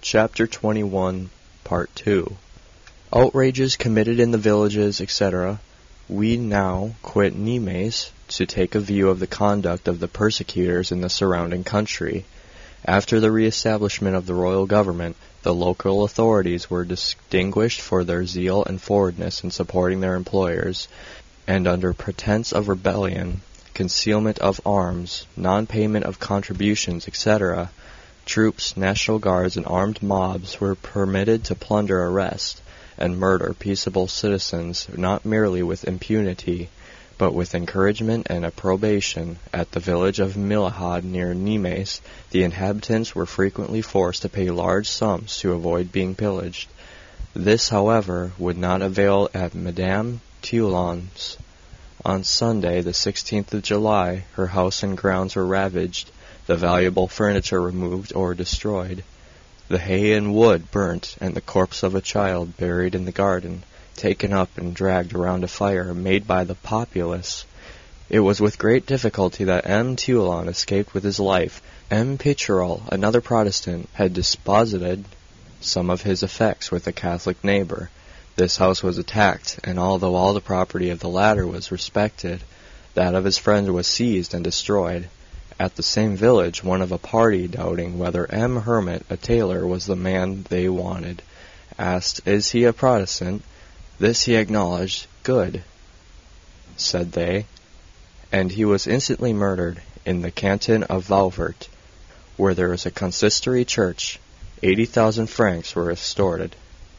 Chapter 21, Part 2. Outrages committed in the villages, etc. We now quit Nimes to take a view of the conduct of the persecutors in the surrounding country. After the re-establishment of the royal government, the local authorities were distinguished for their zeal and forwardness in supporting their employers, and under pretense of rebellion, concealment of arms, non-payment of contributions, etc., troops, National Guards, and armed mobs were permitted to plunder, arrest, and murder peaceable citizens, not merely with impunity, but with encouragement and approbation. At the village of Milahad near Nimes, the inhabitants were frequently forced to pay large sums to avoid being pillaged. This, however, would not avail at Madame Toulon's. On Sunday, the 16th of July, her house and grounds were ravaged, the valuable furniture removed or destroyed, the hay and wood burnt, and the corpse of a child buried in the garden, taken up and dragged around a fire made by the populace. It was with great difficulty that M. Toulon escaped with his life. M. Picharel, another Protestant, had deposited some of his effects with a Catholic neighbor. This house was attacked, and although all the property of the latter was respected, that of his friend was seized and destroyed. At the same village, one of a party, doubting whether M. Hermit, a tailor, was the man they wanted, asked, "Is he a Protestant?" This he acknowledged. "Good," said they, and he was instantly murdered in the canton of Vauvert, where there is a consistory church. 80,000 francs were extorted.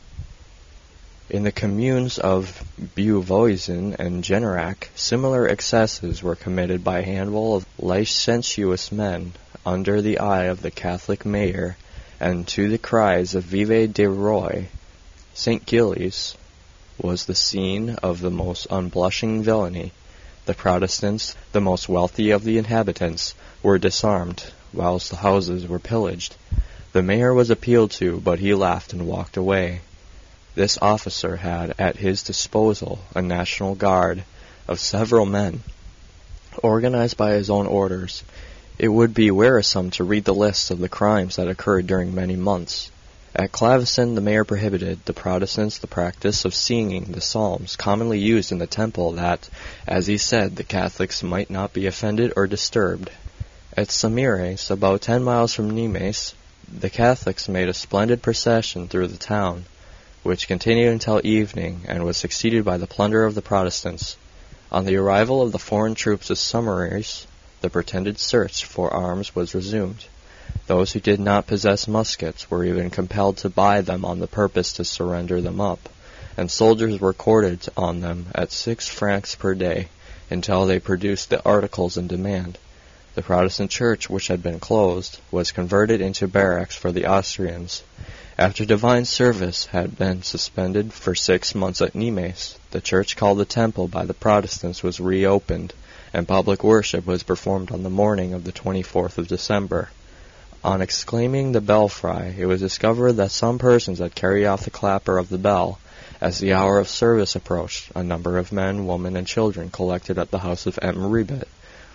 In the communes of Beauvoisin and Generac, similar excesses were committed by a handful of licentious men under the eye of the Catholic mayor, and to the cries of "Vive de Roi!" St. Gilles was the scene of the most unblushing villainy. The Protestants, the most wealthy of the inhabitants, were disarmed, whilst the houses were pillaged. The mayor was appealed to, but he laughed and walked away. This officer had at his disposal a National Guard of several men, organized by his own orders. It would be wearisome to read the lists of the crimes that occurred during many months. At Clavecin, the mayor prohibited the Protestants the practice of singing the psalms commonly used in the temple, that, as he said, the Catholics might not be offended or disturbed. At Samires, about 10 miles from Nimes, the Catholics made a splendid procession through the town, which continued until evening, and was succeeded by the plunder of the Protestants. On the arrival of the foreign troops of Samires, the pretended search for arms was resumed. Those who did not possess muskets were even compelled to buy them on the purpose to surrender them up, and soldiers were quartered on them at 6 francs per day, until they produced the articles in demand. The Protestant church, which had been closed, was converted into barracks for the Austrians. After divine service had been suspended for 6 months at Nimes, the church called the Temple by the Protestants was reopened, and public worship was performed on the morning of the 24th of December. On exclaiming the belfry, it was discovered that some persons had carried off the clapper of the bell. As the hour of service approached, a number of men, women, and children collected at the house of M. Ribet,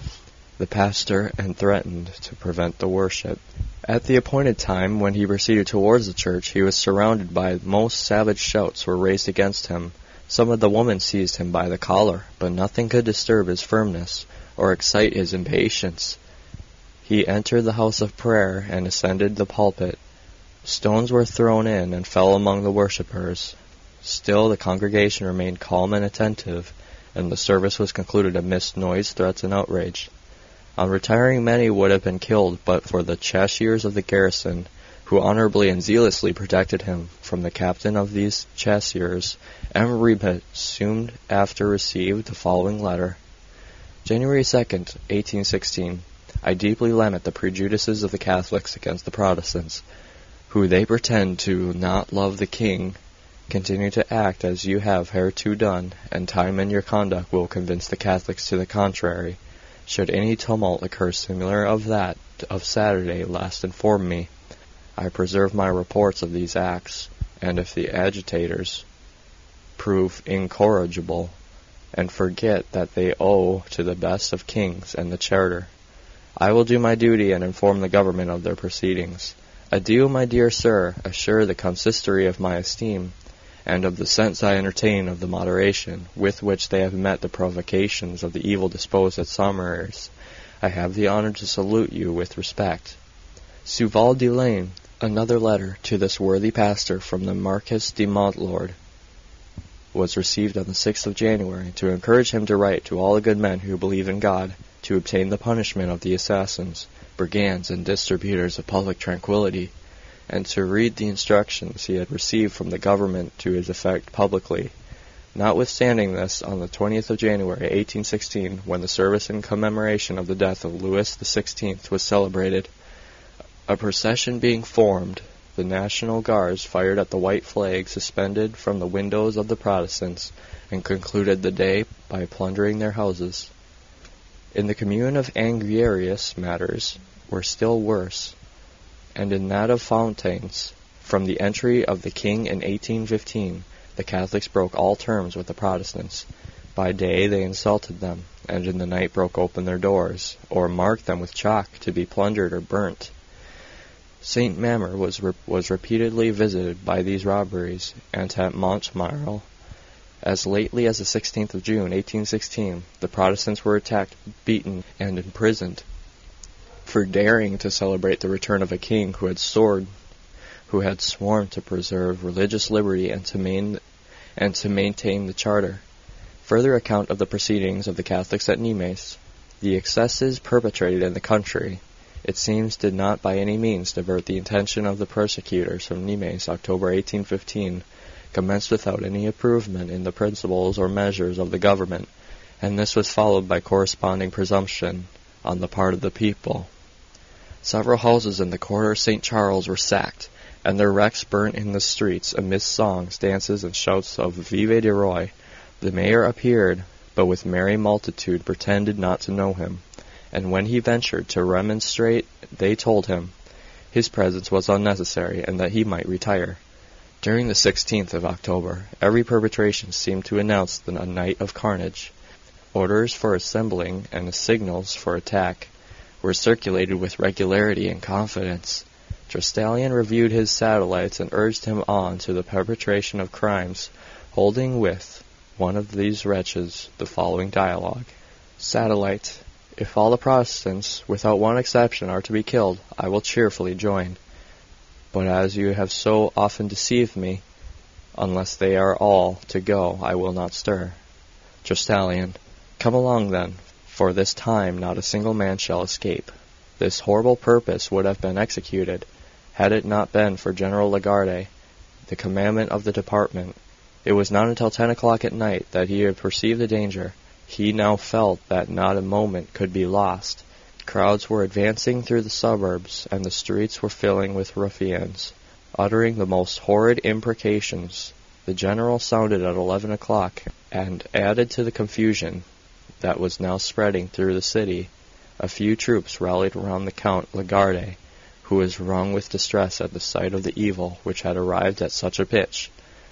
the pastor, and threatened to prevent the worship. At the appointed time, when he proceeded towards the church, he was surrounded by most savage shouts were raised against him. Some of the women seized him by the collar, but nothing could disturb his firmness or excite his impatience. He entered the house of prayer and ascended the pulpit. Stones were thrown in and fell among the worshippers. Still the congregation remained calm and attentive, and the service was concluded amidst noise, threats, and outrage. On retiring, many would have been killed but for the chasseurs of the garrison, who honorably and zealously protected him. From the captain of these chasseurs, M. Ribet soon after received the following letter. January 2nd, 1816. I deeply lament the prejudices of the Catholics against the Protestants, who they pretend to not love the king. Continue to act as you have hitherto done, and time and your conduct will convince the Catholics to the contrary. Should any tumult occur similar of that of Saturday last, inform me. I preserve my reports of these acts, and if the agitators prove incorrigible, and forget that they owe to the best of kings and the charter, I will do my duty and inform the government of their proceedings. Adieu, my dear sir, assure the consistory of my esteem, and of the sense I entertain of the moderation with which they have met the provocations of the evil-disposed at Somers. I have the honor to salute you with respect. Suval de Lane. Another letter to this worthy pastor from the Marquis de Montlord was received on the 6th of January, to encourage him to write to all the good men who believe in God, to obtain the punishment of the assassins, brigands, and distributors of public tranquillity, and to read the instructions he had received from the government to his effect publicly. Notwithstanding this, on the 20th of January, 1816, when the service in commemoration of the death of Louis XVI was celebrated, a procession being formed, the National Guards fired at the white flag suspended from the windows of the Protestants, and concluded the day by plundering their houses. In the commune of Angrierius matters were still worse, and in that of Fontaines, from the entry of the king in 1815, the Catholics broke all terms with the Protestants. By day they insulted them, and in the night broke open their doors, or marked them with chalk to be plundered or burnt. St. Mamer was repeatedly visited by these robberies, and at Montmartre, as lately as the 16th of June, 1816, the Protestants were attacked, beaten, and imprisoned for daring to celebrate the return of a king who had sworn to preserve religious liberty and to maintain the charter. Further account of the proceedings of the Catholics at Nimes. The excesses perpetrated in the country, it seems, did not by any means divert the intention of the persecutors from Nimes. October 1815 commenced without any improvement in the principles or measures of the government, and this was followed by corresponding presumption on the part of the people. Several houses in the quarter of St. Charles were sacked, and their wrecks burnt in the streets amidst songs, dances, and shouts of Vive de Roy. The mayor appeared, but with merry multitude pretended not to know him, and when he ventured to remonstrate, they told him his presence was unnecessary, and that he might retire. During the 16th of October, every perpetration seemed to announce a night of carnage. Orders for assembling and signals for attack were circulated with regularity and confidence. Trestalian reviewed his satellites and urged him on to the perpetration of crimes, holding with one of these wretches the following dialogue. Satellite. If all the Protestants, without one exception, are to be killed, I will cheerfully join. But as you have so often deceived me, unless they are all to go, I will not stir. Trestalian. Come along then, for this time not a single man shall escape. This horrible purpose would have been executed, had it not been for General Lagarde, the commandant of the department. It was not until 10 o'clock at night that he had perceived the danger. He now felt that not a moment could be lost. Crowds were advancing through the suburbs, and the streets were filling with ruffians, uttering the most horrid imprecations. The general sounded at 11 o'clock, and added to the confusion that was now spreading through the city. A few troops rallied around the Count Lagarde, who was wrung with distress at the sight of the evil which had arrived at such a pitch.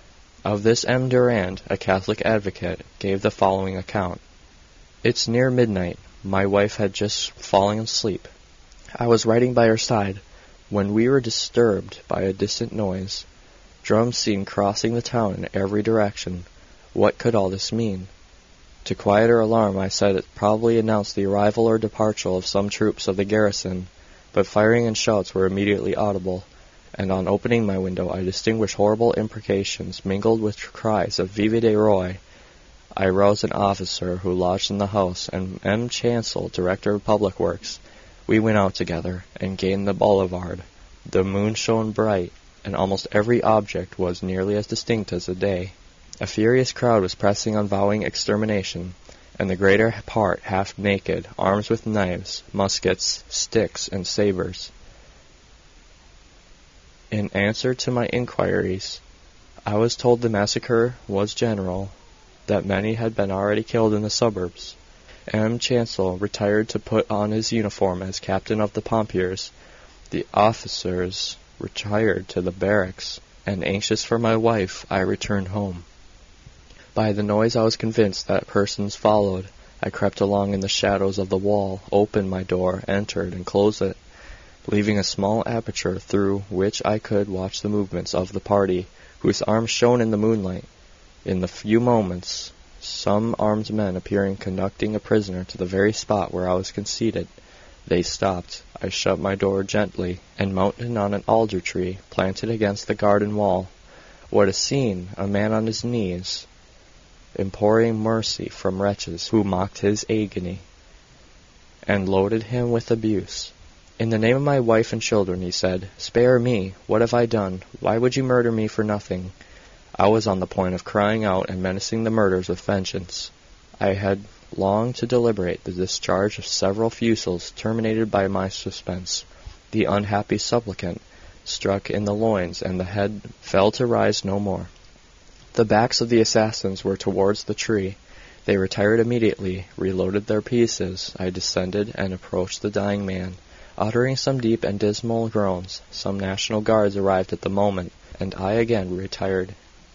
Of this M. Durand, a Catholic advocate, gave the following account. It's near midnight. My wife had just fallen asleep. I was writing by her side, when we were disturbed by a distant noise. Drums seemed crossing the town in every direction. What could all this mean? To quiet her alarm, I said it probably announced the arrival or departure of some troops of the garrison, but firing and shouts were immediately audible, and on opening my window I distinguished horrible imprecations mingled with cries of Vive de Roy. I roused an officer who lodged in the house, and M. Chancel, director of public works. We went out together, and gained the boulevard. The moon shone bright, and almost every object was nearly as distinct as the day. A furious crowd was pressing on vowing extermination, and the greater part half naked, armed with knives, muskets, sticks, and sabres. In answer to my inquiries, I was told the massacre was general, that many had been already killed in the suburbs. M. Chancel retired to put on his uniform as captain of the pompiers. The officers retired to the barracks, and anxious for my wife, I returned home. By the noise I was convinced that persons followed. I crept along in the shadows of the wall, opened my door, entered, and closed it. leaving a small aperture through which I could watch the movements of the party, whose arms shone in the moonlight. In the few moments, some armed men appearing conducting a prisoner to the very spot where I was concealed. They stopped. I shut my door gently, and mounted on an alder tree planted against the garden wall. What a scene! A man on his knees, imploring mercy from wretches who mocked his agony, and loaded him with abuse. "In the name of my wife and children," he said, "spare me. What have I done? Why would you murder me for nothing?" I was on the point of crying out and menacing the murderers with vengeance. I had long to deliberate. The discharge of several fusils terminated by my suspense. The unhappy supplicant struck in the loins, and the head fell to rise no more. The backs of the assassins were towards the tree. They retired immediately, reloaded their pieces. I descended and approached the dying man, uttering some deep and dismal groans. Some National Guards arrived at the moment, and I again retired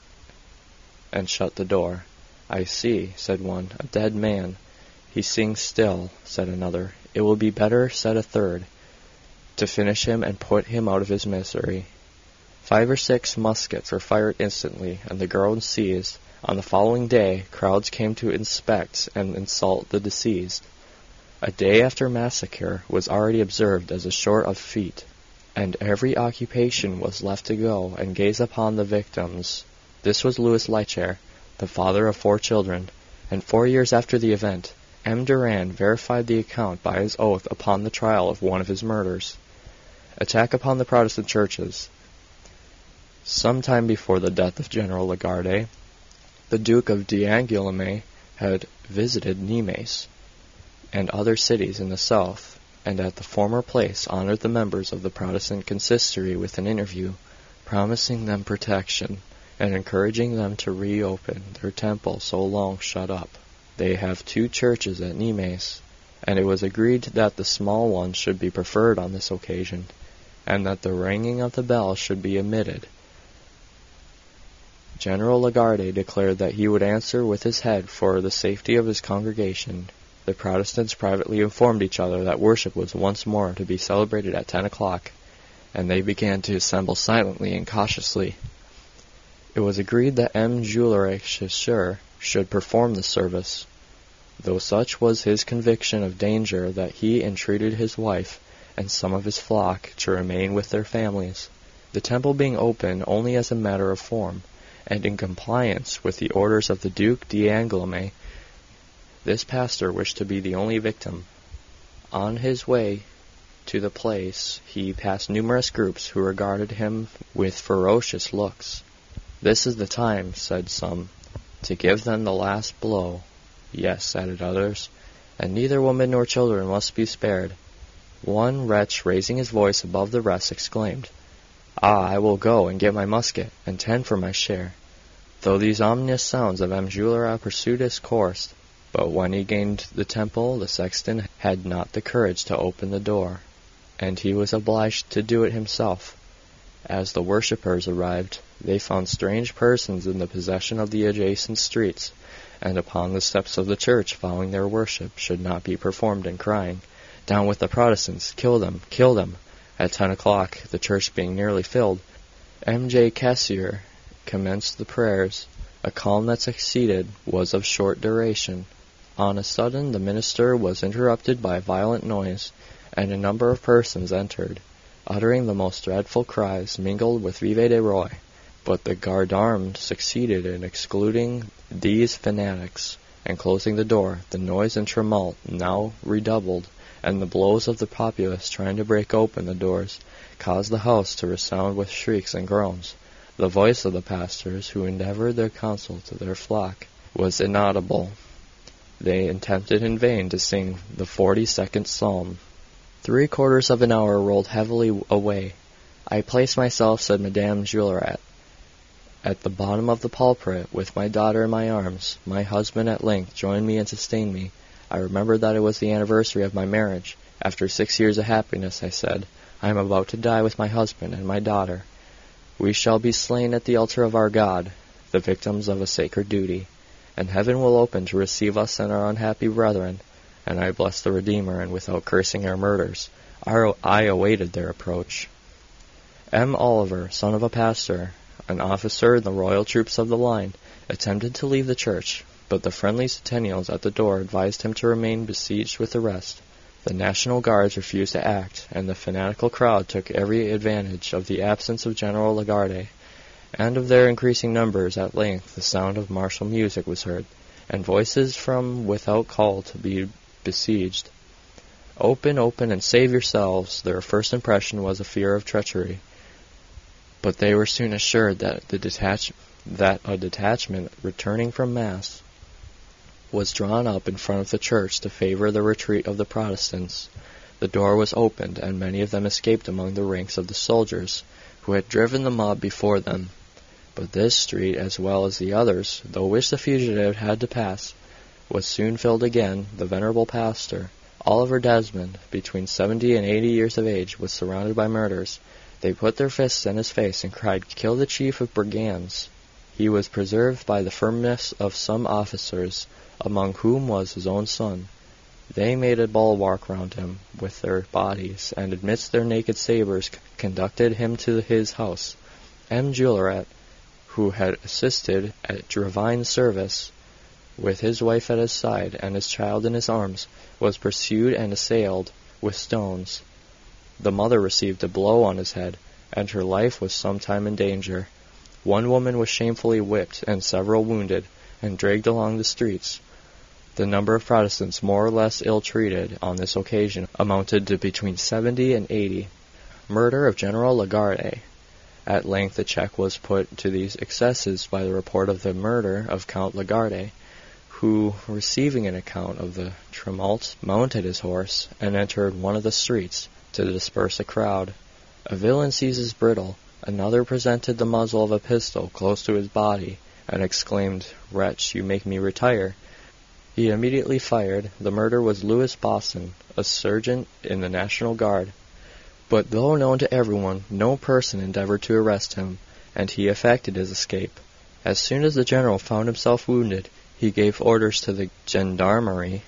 and shut the door. "I see," said one, "a dead man." "He sings still," said another. "It will be better," said a third, "to finish him and put him out of his misery." 5 or 6 muskets were fired instantly, and the groans ceased. On the following day, crowds came to inspect and insult the deceased. A day after massacre was already observed as a sort of fete, and every occupation was left to go and gaze upon the victims. This was Louis Lecher, the father of 4 children, and 4 years after the event, M. Durand verified the account by his oath upon the trial of one of his murders. Attack upon the Protestant churches. Some time before the death of General Lagarde, the Duke of d'Angoulême had visited Nimes and other cities in the south, and at the former place honored the members of the Protestant consistory with an interview, promising them protection, and encouraging them to reopen their temple so long shut up. They have 2 churches at Nimes, and it was agreed that the small one should be preferred on this occasion, and that the ringing of the bell should be omitted. General Lagarde declared that he would answer with his head for the safety of his congregation. The Protestants privately informed each other that worship was once more to be celebrated at 10 o'clock, and they began to assemble silently and cautiously. It was agreed that M. Jules Chasseur should perform the service, though such was his conviction of danger that he entreated his wife and some of his flock to remain with their families, the temple being open only as a matter of form, and in compliance with the orders of the Duke d'Angoulême. This pastor wished to be the only victim. On his way to the place, he passed numerous groups who regarded him with ferocious looks. "This is the time," said some, "to give them the last blow." "Yes," added others, "and neither women nor children must be spared." One wretch, raising his voice above the rest, exclaimed, "Ah, I will go and get my musket, and 10 for my share." Through these ominous sounds of M. Jules pursued his course, but when he gained the temple, the sexton had not the courage to open the door, and he was obliged to do it himself. As the worshippers arrived, they found strange persons in the possession of the adjacent streets, and upon the steps of the church, vowing their worship should not be performed in crying, "Down with the Protestants! Kill them! Kill them!" At 10 o'clock, the church being nearly filled, M. J. Cassier commenced the prayers. A calm that succeeded was of short duration. On a sudden, the minister was interrupted by a violent noise, and a number of persons entered, uttering the most dreadful cries, mingled with Vive de Roy. But the garde-armes succeeded in excluding these fanatics, and closing the door. The noise and tumult now redoubled, and the blows of the populace trying to break open the doors caused the house to resound with shrieks and groans. The voice of the pastors, who endeavored their counsel to their flock, was inaudible. They attempted in vain to sing the 42nd Psalm. 3/4 of an hour rolled heavily away. "I placed myself," said Madame Juillerat, "at the bottom of the pulpit, with my daughter in my arms. My husband at length joined me and sustained me. I remembered that it was the anniversary of my marriage. After 6 years of happiness, I said, I am about to die with my husband and my daughter. We shall be slain at the altar of our God, the victims of a sacred duty, and heaven will open to receive us and our unhappy brethren. And I blessed the Redeemer, and without cursing our murderers, I awaited their approach. M. Oliver, son of a pastor, an officer in the royal troops of the line, attempted to leave the church, but the friendly sentinels at the door advised him to remain besieged with the rest. The National Guards refused to act, and the fanatical crowd took every advantage of the absence of General Lagarde, and of their increasing numbers. At length the sound of martial music was heard, and voices from without called to be besieged. Open, open, and save yourselves. Their first impression was a fear of treachery, but they were soon assured that a detachment returning from Mass was drawn up in front of the church to favor the retreat of the Protestants. The door was opened, and many of them escaped among the ranks of the soldiers, who had driven the mob before them. But this street, as well as the others, through which the fugitive had to pass, was soon filled again. The venerable pastor, Oliver Desmond, between 70 and 80 years of age, was surrounded by murderers. They put their fists in his face and cried, "Kill the chief of brigands." He was preserved by the firmness of some officers, among whom was his own son. They made a bulwark round him with their bodies, and amidst their naked sabres conducted him to his house. M. Joliret, who had assisted at divine service, with his wife at his side and his child in his arms, was pursued and assailed with stones. The mother received a blow on his head, and her life was some time in danger. One woman was shamefully whipped, and several wounded, and dragged along the streets. The number of Protestants more or less ill-treated on this occasion amounted to between 70 and 80. Murder of General Lagarde. At length a check was put to these excesses by the report of the murder of Count Lagarde, who, receiving an account of the tumult, mounted his horse, and entered one of the streets to disperse a crowd. A villain seized his bridle, another presented the muzzle of a pistol close to his body, and exclaimed, "Wretch, you make me retire." He immediately fired. The murderer was Louis Bosson, a sergeant in the National Guard. But though known to everyone, no person endeavored to arrest him, and he effected his escape. As soon as the general found himself wounded, he gave orders to the gendarmerie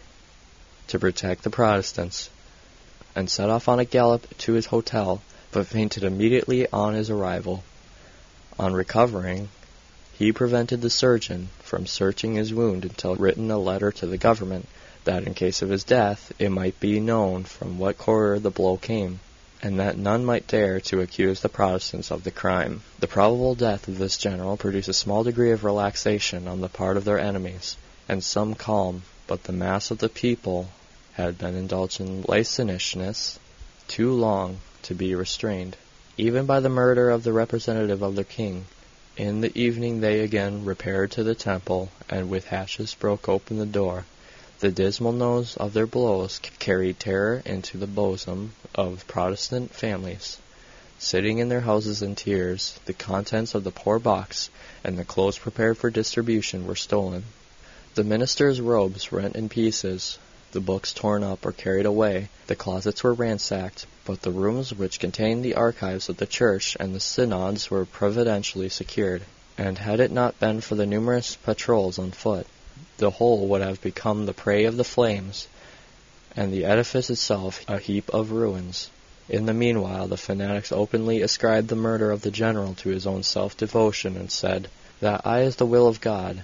to protect the Protestants, and set off on a gallop to his hotel, but fainted immediately on his arrival. On recovering, he prevented the surgeon from searching his wound until written a letter to the government, that in case of his death it might be known from what quarter the blow came, and that none might dare to accuse the Protestants of the crime. The probable death of this general produced a small degree of relaxation on the part of their enemies, and some calm, but the mass of the people had been indulged in licentiousness too long to be restrained, even by the murder of the representative of their king. In the evening they again repaired to the temple, and with hatchets broke open the door. The dismal noise of their blows carried terror into the bosom of Protestant families. Sitting in their houses in tears, the contents of the poor box and the clothes prepared for distribution were stolen. The ministers' robes rent in pieces, the books torn up or carried away, the closets were ransacked, but the rooms which contained the archives of the church and the synods were providentially secured, and had it not been for the numerous patrols on foot, the whole would have become the prey of the flames, and the edifice itself a heap of ruins. In the meanwhile the fanatics openly ascribed the murder of the general to his own self-devotion, and said, "That is the will of God."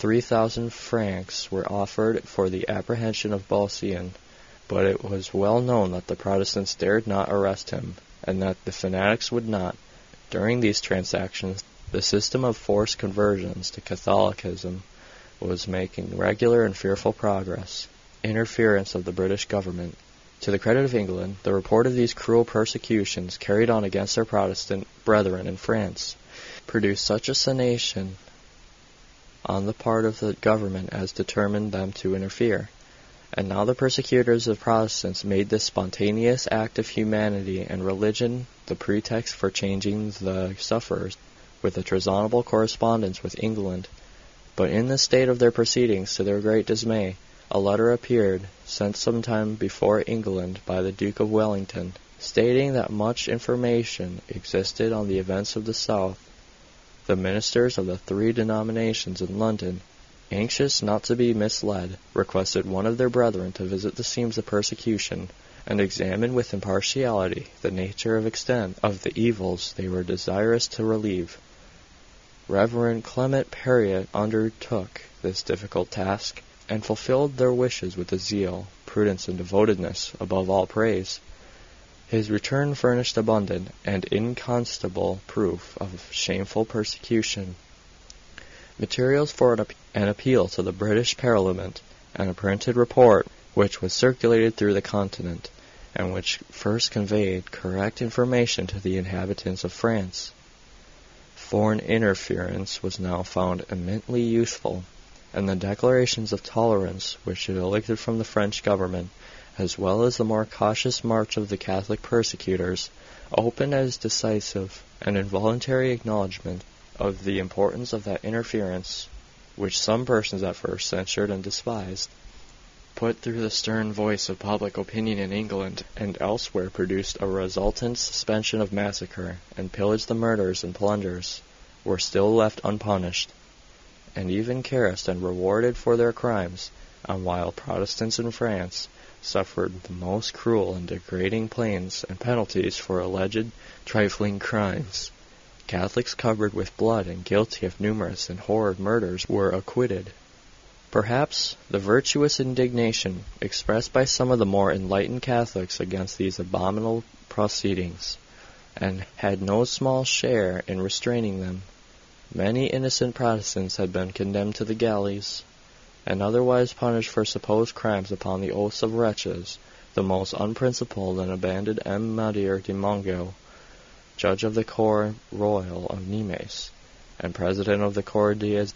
3,000 francs were offered for the apprehension of Bosien, but it was well known that the Protestants dared not arrest him, and that the fanatics would not. During these transactions, the system of forced conversions to Catholicism was making regular and fearful progress. Interference of the British government. To the credit of England, the report of these cruel persecutions carried on against their Protestant brethren in France produced such a sensation on the part of the government as determined them to interfere. And now the persecutors of Protestants made this spontaneous act of humanity and religion the pretext for changing the sufferers, with a treasonable correspondence with England. But in this state of their proceedings, to their great dismay, a letter appeared, sent some time before England by the Duke of Wellington, stating that much information existed on the events of the South. The ministers of the 3 denominations in London, anxious not to be misled, requested one of their brethren to visit the scenes of persecution, and examine with impartiality the nature of extent of the evils they were desirous to relieve. Reverend Clement Perriot undertook this difficult task, and fulfilled their wishes with a zeal, prudence, and devotedness above all praise. His return furnished abundant and incontestable proof of shameful persecution, materials for an appeal to the British Parliament, and a printed report which was circulated through the continent, and which first conveyed correct information to the inhabitants of France. Foreign interference was now found eminently useful, and the declarations of tolerance which it elicited from the French government, as well as the more cautious march of the Catholic persecutors, opened as decisive and involuntary acknowledgment of the importance of that interference, which some persons at first censured and despised, put through the stern voice of public opinion in England and elsewhere produced a resultant suspension of massacre, and pillaged the murders and plunders were still left unpunished, and even caressed and rewarded for their crimes, and while Protestants in France suffered the most cruel and degrading pains and penalties for alleged trifling crimes, Catholics covered with blood and guilty of numerous and horrid murders were acquitted. Perhaps the virtuous indignation expressed by some of the more enlightened Catholics against these abominable proceedings, and had no small share in restraining them. Many innocent Protestants had been condemned to the galleys, and otherwise punished for supposed crimes upon the oaths of wretches, the most unprincipled and abandoned M. Madère de Mongeau, judge of the Cour Royal of Nimes, and president of the Cour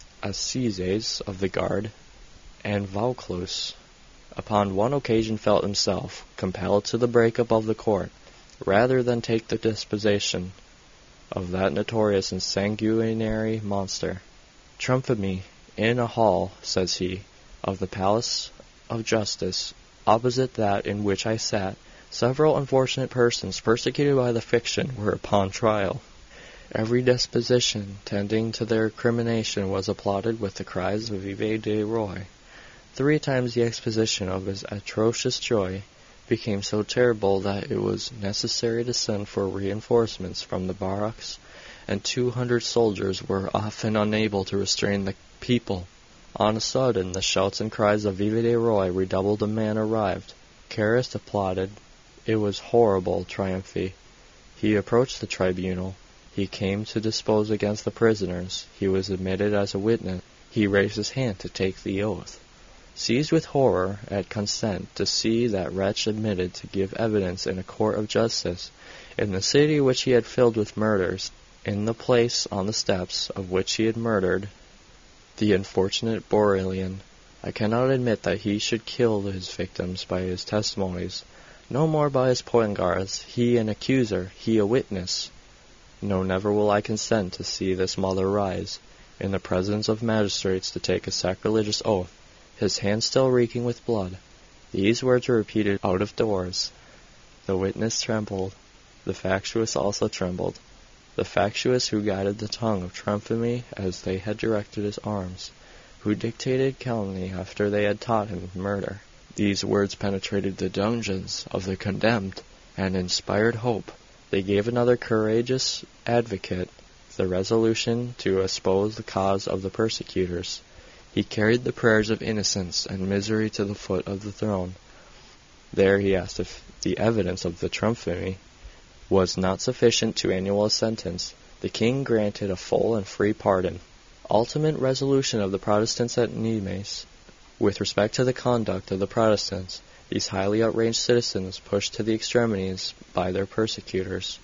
d'Assises of the Guard, and Vaucluse, upon one occasion felt himself compelled to the break-up of the court, rather than take the disposition of that notorious and sanguinary monster. Trumpeted in a hall, says he, of the Palace of Justice, opposite that in which I sat, several unfortunate persons persecuted by the fiction were upon trial. Every disposition tending to their crimination was applauded with the cries of Vive le Roi. 3 times the exposition of his atrocious joy became so terrible that it was necessary to send for reinforcements from the barracks, and 200 soldiers were often unable to restrain the people. On a sudden, the shouts and cries of Vive le Roi redoubled. A man arrived. Carist applauded. It was horrible triumph. He approached the tribunal. He came to dispose against the prisoners. He was admitted as a witness. He raised his hand to take the oath. Seized with horror at consent to see that wretch admitted to give evidence in a court of justice, in the city which he had filled with murders, in the place on the steps of which he had murdered the unfortunate Borellian, I cannot admit that he should kill his victims by his testimonies, no more by his poignards, he an accuser, he a witness. No, never will I consent to see this mother rise, in the presence of magistrates, to take a sacrilegious oath, his hand still reeking with blood. These words were repeated out of doors. The witness trembled. The factious also trembled. The factious who guided the tongue of Trumpeted as they had directed his arms, who dictated calumny after they had taught him murder. These words penetrated the dungeons of the condemned, and inspired hope. They gave another courageous advocate the resolution to espouse the cause of the persecutors. He carried the prayers of innocence and misery to the foot of the throne. There he asked if the evidence of the Trumpeted was not sufficient to annul a sentence. The king granted a full and free pardon. Ultimate resolution of the Protestants at Nimes. With respect to the conduct of the Protestants, these highly outraged citizens, pushed to the extremities by their persecutors,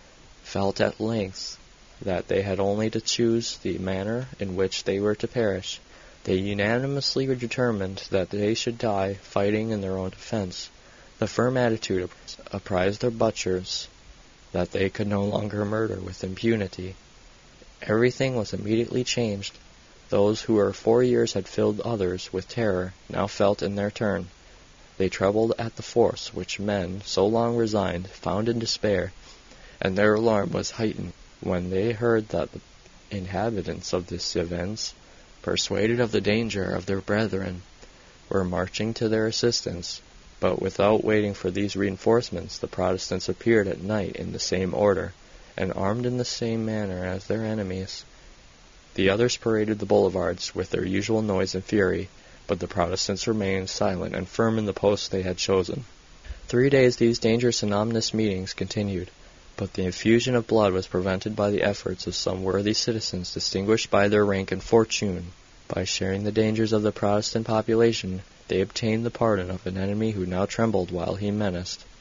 felt at length that they had only to choose the manner in which they were to perish. They unanimously determined that they should die fighting in their own defense. The firm attitude apprised their butchers that they could no longer murder with impunity. Everything was immediately changed. Those who for 4 years had filled others with terror now felt in their turn. They trembled at the force which men, so long resigned, found in despair, and their alarm was heightened when they heard that the inhabitants of the Cévennes, persuaded of the danger of their brethren, were marching to their assistance. But without waiting for these reinforcements, the Protestants appeared at night in the same order, and armed in the same manner as their enemies. The others paraded the boulevards with their usual noise and fury, but the Protestants remained silent and firm in the posts they had chosen. 3 days these dangerous and ominous meetings continued, but the effusion of blood was prevented by the efforts of some worthy citizens distinguished by their rank and fortune. By sharing the dangers of the Protestant population, they obtained the pardon of an enemy who now trembled while he menaced.